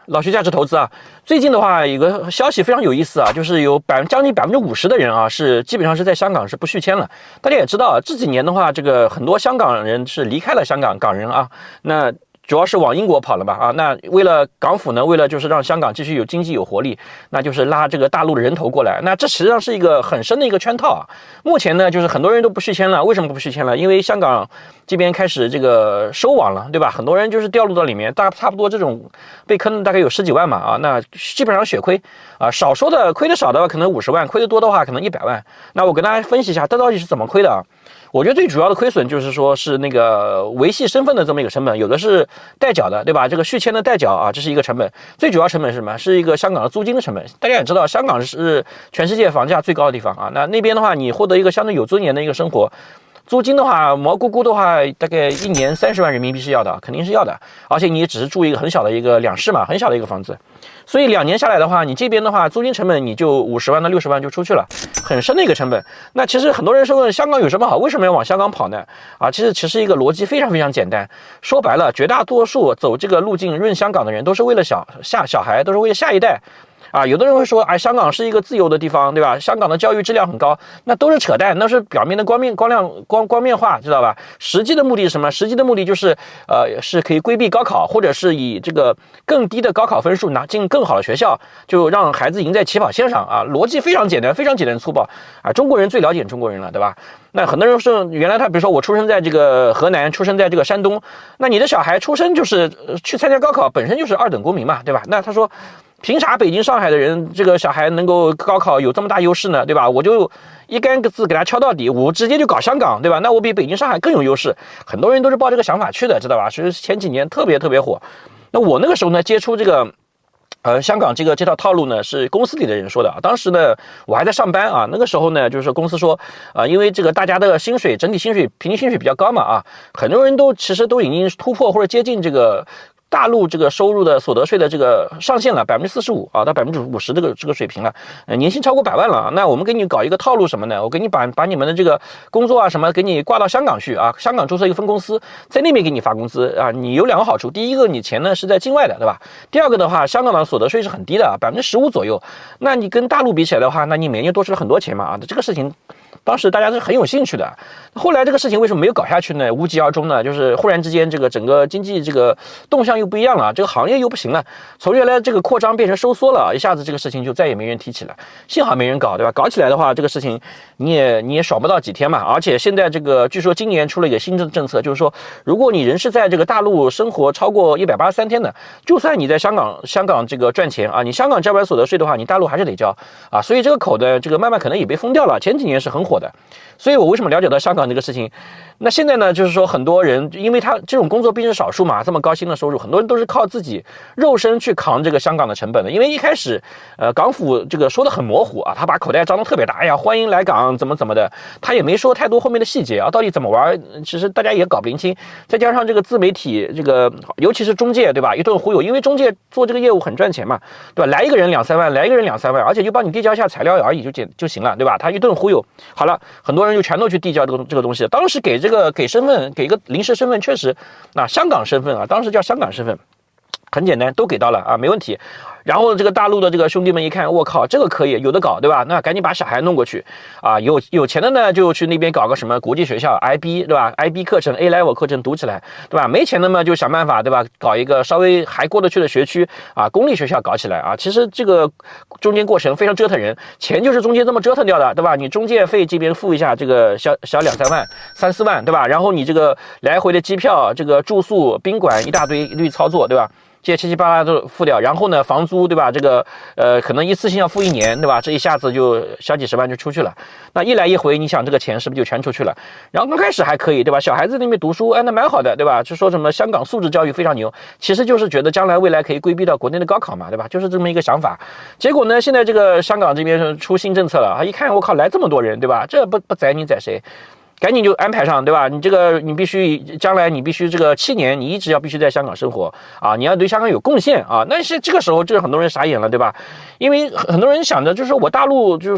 老徐价值投资啊，最近的话有个消息非常有意思啊，就是有将近50%的人啊是基本上是在香港是不续签了。大家也知道啊，这几年的话，这个很多香港人是离开了香港，港人啊，那主要是往英国跑了吧啊，那为了港府呢，为了就是让香港继续有经济有活力，那就是拉这个大陆的人头过来，那这实际上是一个很深的一个圈套啊。目前呢，就是很多人都不续签了，为什么不续签了？因为香港这边开始这个收网了，对吧？很多人就是掉入到里面，差不多这种被坑大概有10几万嘛啊，那基本上血亏啊，少说的亏的少的话可能50万，亏的多的话可能100万。那我跟大家分析一下，这到底是怎么亏的啊？我觉得最主要的亏损就是说是那个维系身份的这么一个成本，有的是代缴的，对吧？这个续签的代缴啊，这是一个成本。最主要成本是什么？是一个香港的租金的成本。大家也知道，香港是全世界房价最高的地方啊。那边的话，你获得一个相对有尊严的一个生活，租金的话，毛估估的话，大概1年30万人民币是要的，肯定是要的。而且你只是住一个很小的一个2室嘛，很小的一个房子，所以2年下来的话，你这边的话，租金成本你就50万到60万就出去了，很深的一个成本。那其实很多人说问香港有什么好，为什么要往香港跑呢？啊，其实一个逻辑非常非常简单，说白了，绝大多数走这个路径润香港的人，都是为了小孩，都是为了下一代。啊，有的人会说，哎，香港是一个自由的地方，对吧？香港的教育质量很高，那都是扯淡，那是表面的光面化，知道吧？实际的目的是什么？实际的目的就是，是可以规避高考，或者是以这个更低的高考分数拿进更好的学校，就让孩子赢在起跑线上啊！逻辑非常简单，非常简单粗暴啊！中国人最了解中国人了，对吧？那很多人说，原来他比如说我出生在这个河南，出生在这个山东，那你的小孩出生就是去参加高考，本身就是2等公民嘛，对吧？那他说，凭啥北京、上海的人这个小孩能够高考有这么大优势呢？对吧？我就一竿子给他敲到底，我直接就搞香港，对吧？那我比北京、上海更有优势。很多人都是抱这个想法去的，知道吧？所以前几年特别火。那我那个时候呢，接触这个香港这套套路呢，是公司里的人说的啊。当时呢，我还在上班啊。那个时候呢，就是公司说因为这个大家的薪水整体薪水平均薪水比较高嘛啊，很多人其实都已经突破或者接近这个大陆这个收入的所得税的这个上限了，45%啊到50%这个水平了，年薪超过100万了啊。那我们给你搞一个套路什么呢？我给你把你们的这个工作啊什么给你挂到香港去啊，香港注册一个分公司，在那边给你发工资啊。你有2个好处，第一个你钱呢是在境外的，对吧？第二个的话，香港的所得税是很低的，15%左右。那你跟大陆比起来的话，那你每年多出了很多钱嘛啊。这个事情当时大家是很有兴趣的。后来这个事情为什么没有搞下去呢？无疾而终呢？就是忽然之间这个整个经济这个动向又不一样了，这个行业又不行了，从原来这个扩张变成收缩了，一下子这个事情就再也没人提起了。幸好没人搞，对吧？搞起来的话，这个事情你也爽不到几天嘛。而且现在这个据说今年出了一个新政策，就是说如果你人是在这个大陆生活超过183天的，就算你在香港这个赚钱啊，你香港交完所得税的话，你大陆还是得交啊。所以这个口的这个慢慢可能也被封掉了。前几年是很火的，所以我为什么了解到香港这个事情？那现在呢，就是说很多人，因为他这种工作毕竟是少数嘛，这么高薪的收入，很多人都是靠自己肉身去扛这个香港的成本的。因为一开始，港府这个说的很模糊啊，他把口袋张得特别大，哎呀，欢迎来港，怎么的，他也没说太多后面的细节啊，到底怎么玩，其实大家也搞不清。再加上这个自媒体，这个尤其是中介，对吧？一顿忽悠，因为中介做这个业务很赚钱嘛，对吧？来一个人2-3万，来一个人2-3万，而且就帮你递交一下材料而已就行了，对吧？他一顿忽悠，好了，很多人就全都去递交这个东西。当时给身份，给一个临时身份，确实，香港身份啊，当时叫香港身份，很简单，都给到了啊，没问题。然后这个大陆的这个兄弟们一看，我靠，这个可以有的搞，对吧？那赶紧把小孩弄过去啊！有钱的呢，就去那边搞个什么国际学校 IB， 对吧 ？IB 课程 A level 课程读起来，对吧？没钱的嘛，就想办法，对吧？搞一个稍微还过得去的学区啊，公立学校搞起来啊。其实这个中间过程非常折腾人，钱就是中间这么折腾掉的，对吧？你中介费这边付一下，这个小2-3万、3-4万，对吧？然后你这个来回的机票、这个住宿、宾馆一大堆一律操作，对吧？这些七七八八都付掉，然后呢，房租对吧？这个可能一次性要付1年，对吧？这一下子就小几十万就出去了。那一来一回，你想这个钱是不是就全出去了？然后刚开始还可以，对吧？小孩子那边读书，哎，那蛮好的，对吧？就说什么香港素质教育非常牛，其实就是觉得将来未来可以规避到国内的高考嘛，对吧？就是这么一个想法。结果呢，现在这个香港这边出新政策了，一看我靠，来这么多人，对吧？这不宰你宰谁？赶紧就安排上，对吧？你这个你必须将来你必须这个7年你一直要必须在香港生活啊，你要对香港有贡献啊。但是这个时候很多人傻眼了，对吧？因为很多人想着就是说我大陆就是说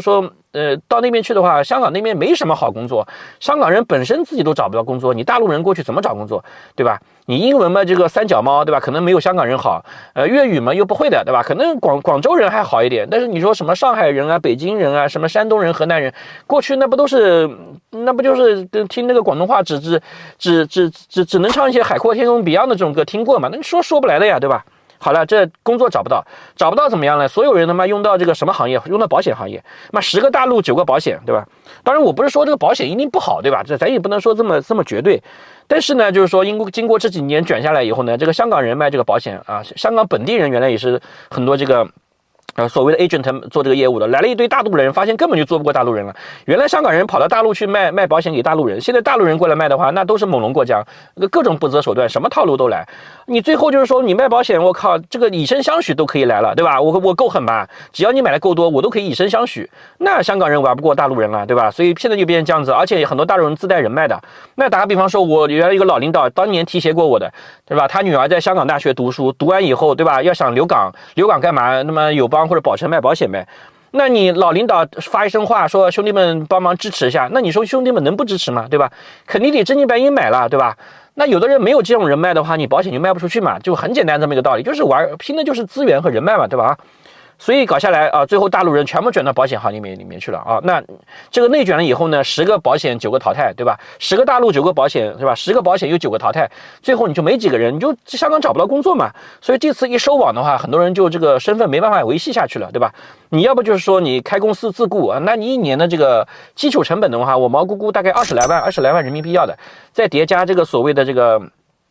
到那边去的话，香港那边没什么好工作，香港人本身自己都找不到工作，你大陆人过去怎么找工作，对吧？你英文嘛，这个三脚猫，对吧？可能没有香港人好，粤语嘛又不会的，对吧？可能广州人还好一点，但是你说什么上海人啊、北京人啊、什么山东人、河南人，过去那不就是听那个广东话只能唱一些海阔天空 Beyond 的这种歌听过嘛？那说不来的呀，对吧？好了，这工作找不到怎么样呢？所有人他妈用到这个什么行业？用到保险行业，妈10个大陆9个保险，对吧？当然我不是说这个保险一定不好，对吧？这咱也不能说这么绝对。但是呢，就是说经过这几年卷下来以后呢，这个香港人卖这个保险啊，香港本地人原来也是很多这个。所谓的 agent 做这个业务的，来了一堆大陆人，发现根本就做不过大陆人了。原来香港人跑到大陆去卖保险给大陆人，现在大陆人过来卖的话，那都是猛龙过江，各种不择手段，什么套路都来。你最后就是说，你卖保险，我靠，这个以身相许都可以来了，对吧？我够狠吧？只要你买的够多，我都可以以身相许。那香港人玩不过大陆人了，对吧？所以现在就变成这样子，而且很多大陆人自带人脉的。那打个比方说，我原来一个老领导当年提携过我的，对吧？他女儿在香港大学读书，读完以后，对吧？要想留港干嘛？那么友邦或者保诚卖保险呗。那你老领导发一声话说兄弟们帮忙支持一下，那你说兄弟们能不支持吗？对吧？肯定得真金白银买了，对吧？那有的人没有这种人脉的话，你保险就卖不出去嘛，就很简单这么一个道理，就是拼的就是资源和人脉嘛，对吧？所以搞下来啊，最后大陆人全部卷到保险行业里面去了啊。那这个内卷了以后呢，10个保险9个淘汰，对吧？10个大陆9个保险，对吧？10个保险有9个淘汰，最后你就没几个人，你就香港找不到工作嘛。所以这次一收网的话，很多人就这个身份没办法维系下去了，对吧？你要不就是说你开公司自雇啊，那你1年的这个基础成本的话，我毛估大概20来万人民币要的，再叠加这个所谓的这个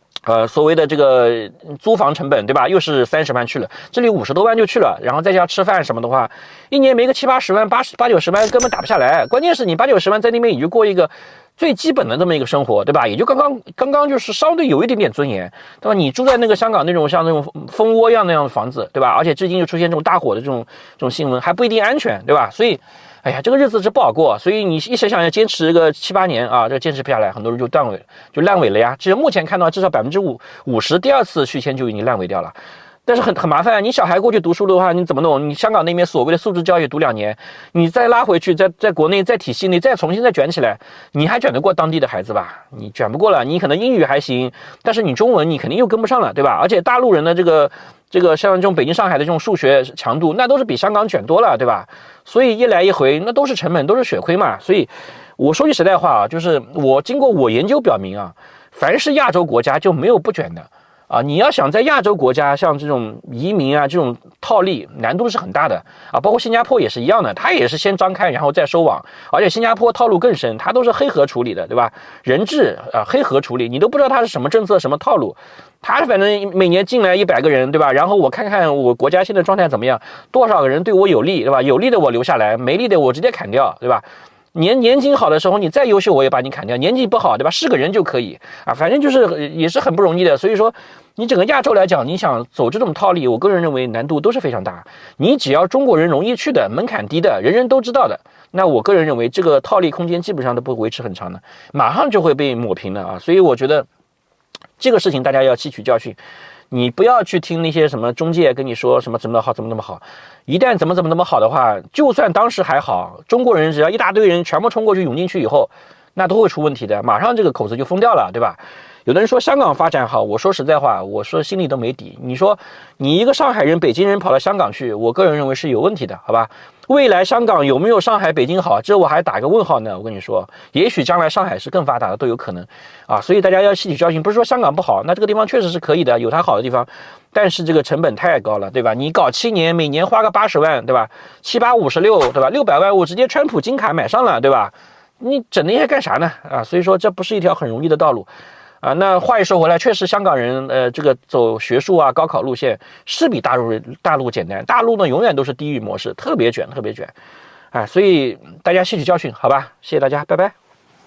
租房成本，对吧？又是30万去了，这里50多万就去了，然后再加吃饭什么的话，1年没个7、80万、8、90万根本打不下来。关键是你8、90万在那边也就过一个最基本的这么一个生活，对吧？也就刚刚就是稍微有一点点尊严，对吧？你住在那个香港那种像那种蜂窝一样那样的房子，对吧？而且最近又出现这种大火的这种新闻，还不一定安全，对吧？所以哎呀，这个日子是不好过，所以你一想要坚持个7、8年啊，这坚持不下来，很多人就烂尾了呀。其实目前看到至少50%第2次续签就已经烂尾掉了。但是很麻烦，你小孩过去读书的话，你怎么弄？你香港那边所谓的素质教育读2年，你再拉回去，在国内在体系内再重新卷起来，你还卷得过当地的孩子吧？你卷不过了，你可能英语还行，但是你中文你肯定又跟不上了，对吧？而且大陆人的这个像这种北京、上海的这种数学强度，那都是比香港卷多了，对吧？所以一来一回，那都是成本，都是血亏嘛。所以我说句实在话啊，就是经过我研究表明啊，凡是亚洲国家就没有不卷的。啊，你要想在亚洲国家像这种移民啊，这种套利难度是很大的啊，包括新加坡也是一样的，它也是先张开然后再收网，而且新加坡套路更深，它都是黑盒处理的，对吧？人质黑盒处理，你都不知道它是什么政策什么套路，它反正每年进来100个人，对吧？然后我看看我国家现在状态怎么样，多少个人对我有利，对吧？有利的我留下来，没利的我直接砍掉，对吧？年景好的时候，你再优秀我也把你砍掉；年纪不好，对吧？是个人就可以啊，反正就是也是很不容易的。所以说，你整个亚洲来讲，你想走这种套利，我个人认为难度都是非常大。你只要中国人容易去的、门槛低的、人人都知道的，那我个人认为这个套利空间基本上都不会维持很长的，马上就会被抹平的啊。所以我觉得这个事情大家要吸取教训。你不要去听那些什么中介跟你说什么怎么好怎么那么好，一旦怎么那么好的话，就算当时还好，中国人只要一大堆人全部冲过去涌进去以后，那都会出问题的，马上这个口子就封掉了，对吧？有的人说香港发展好，我说实在话，我说心里都没底。你说你一个上海人、北京人跑到香港去，我个人认为是有问题的，好吧？未来香港有没有上海、北京好，这我还打个问号呢。我跟你说，也许将来上海是更发达的，都有可能啊。所以大家要吸取教训，不是说香港不好，那这个地方确实是可以的，有它好的地方，但是这个成本太高了，对吧？你搞7年，每年花个80万，对吧？7、8、56，对吧？600万我直接川普金卡买上了，对吧？你整那些干啥呢？啊，所以说这不是一条很容易的道路。啊，那话一说回来，确实香港人这个走学术啊、高考路线是比大陆简单。大陆呢永远都是地狱模式，特别卷，哎，所以大家吸取教训，好吧？谢谢大家，拜拜。